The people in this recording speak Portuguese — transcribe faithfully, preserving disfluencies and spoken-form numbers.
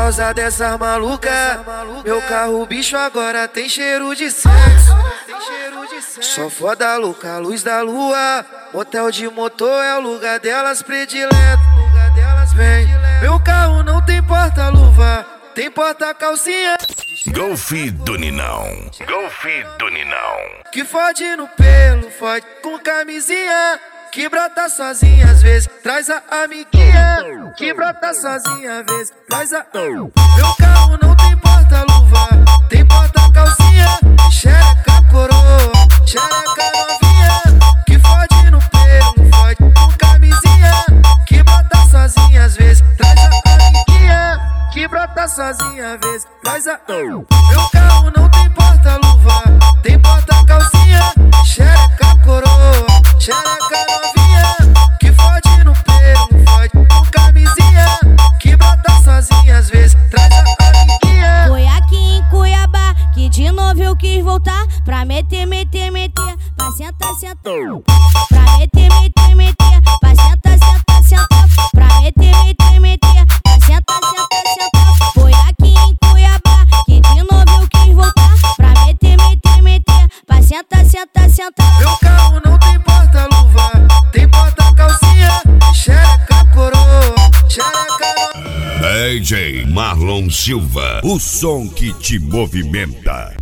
causa dessa maluca, meu carro bicho agora tem cheiro de sexo. Só foda louca, luz da lua, motel de motor é o lugar delas predileto. Vem, meu carro não tem porta-luva, tem porta-calcinha. Golf do Ninão, Golf do Ninão. Que fode no pelo, fode com camisinha. Que brota sozinha às vezes, traz a amiguinha. Que brota sozinha às vezes, traz a... Meu carro não tem porta-luva, tem porta-calcinha. Xereca coroa, xereca novinha. Que fode no pelo, fode com camisinha. Que brota sozinha às vezes, traz a amiguinha. Que brota sozinha às vezes, traz a... Meu carro não tem porta-luva, tem porta-calcinha. Xereca coroa, xereca novinha. Que fode no pelo, fode com camisinha. Que brota sozinha às vezes, traz a amiguinha. Foi aqui em Cuiabá que de novo eu quis voltar pra meter, meter, meter, pra sentar, sentar. Pra meter, meter, meter, pra sentar, sentar, sentar. Pra meter, meter, meter, pra sentar, sentar, sentar. Foi aqui em Cuiabá que de novo eu quis voltar pra meter, meter, meter, pra sentar, sentar, sentar. Meu carro não tem porta-luva, tem porta-calcinha. Xereca coroa, xereca novinha. D J Marlon Silva, o som que te movimenta.